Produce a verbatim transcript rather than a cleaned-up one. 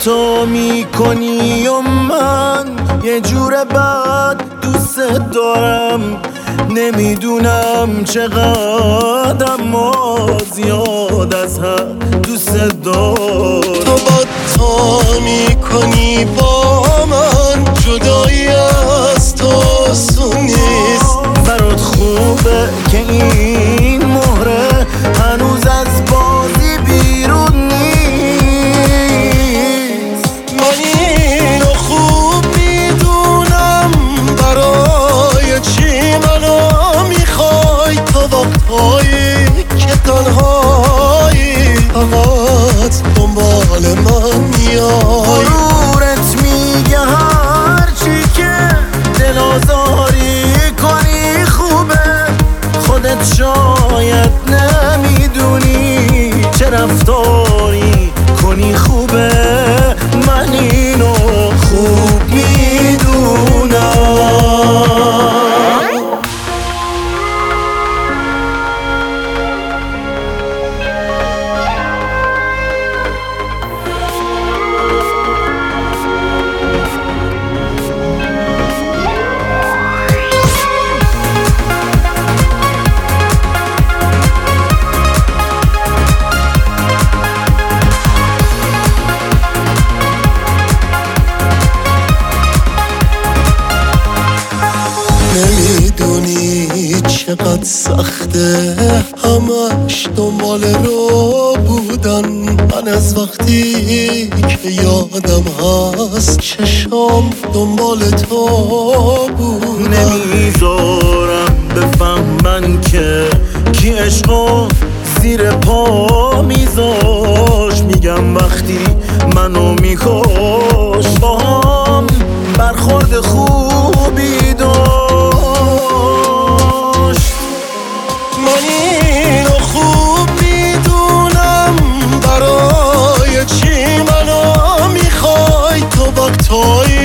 تو میکنی و من یه جور بد دوست دارم، نمیدونم چقدر اما زیاد از حد دوست دارم. تو با تا میکنی با من، جدایی از تو آسون نیست. برات خوبه که این مهره هنوز از بازی بیرون نیست. من اینو خوب میدونم، برای چی منو میخوای؟ تا وقتهایی که تنهایی فقط دنبال من میای. غرورت میگه هرچی که دل آزاری کنی خوبه، خودت شاید نمیدونی چه رفتاری کنی خوبه. من اینو خوب میدونم. نمیدونی چقدر سخته همش دنبال رو بودن. من از وقتی که یادم هست چشام دنبال تو بود. نمیذارم بفهمن که کی عشقو زیر پا میذاش. میگم وقتی منو میکش با هم برخورد خوبی داشت. من اینو خوب میدونم، برای چی منو میخوای؟ تو وقتایی